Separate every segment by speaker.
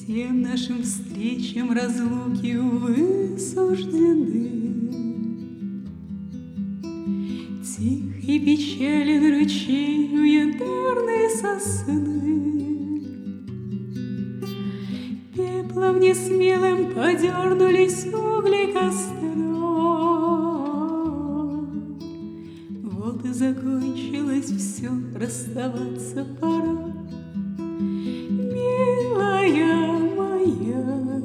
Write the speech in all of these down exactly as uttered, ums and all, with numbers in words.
Speaker 1: Всем нашим встречам разлуки, увы, суждены. Тих и печален ручей у янтарной сосны. Пеплом несмелым подернулись угли костра. Вот и закончилось все, расставаться пора. Милая моя,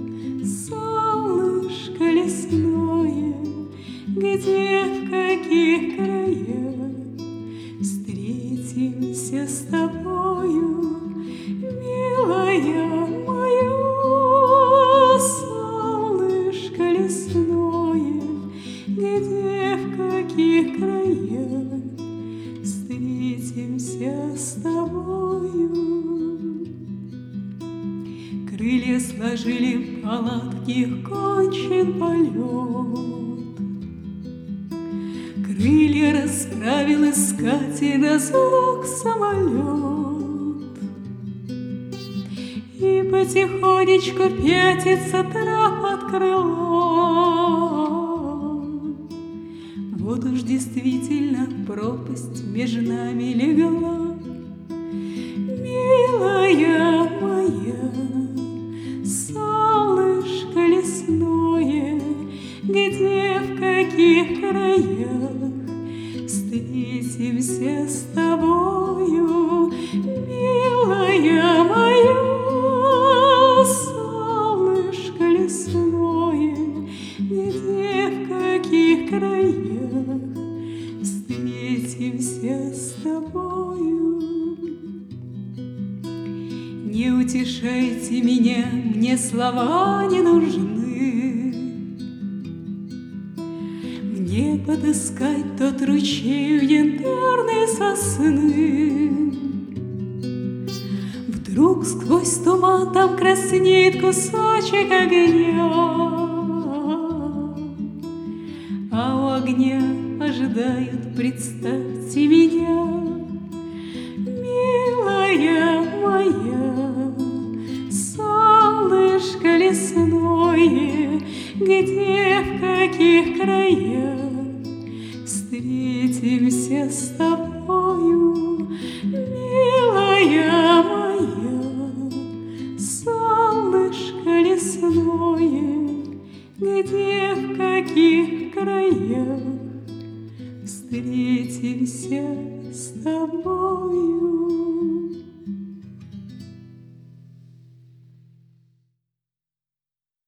Speaker 1: солнышко лесное, где, в каких краях встретимся с тобою, милая моя, солнышко лесное, где, в каких краях встретимся с тобою. Крылья сложили палатки, кончен полет. Крылья расправил искатель на звук самолет. И потихонечку пятится трап от крыла. Вот уж действительно пропасть между нами легла. Милая моя, солнышко лесное, где, в каких краях встретимся с тобою, милая моя, солнышко лесное, где, в каких краях встретимся с тобою. Не утешайте меня, мне слова не нужны. Мне подыскать тот ручей у янтарной сосны. Вдруг сквозь туман там краснеет кусочек огня, а у огня ожидают, представьте меня, милая моя, солнышко лесное, где, в каких краях встретимся с тобою, милая моя, солнышко лесное, где, в каких краях встретимся с тобою.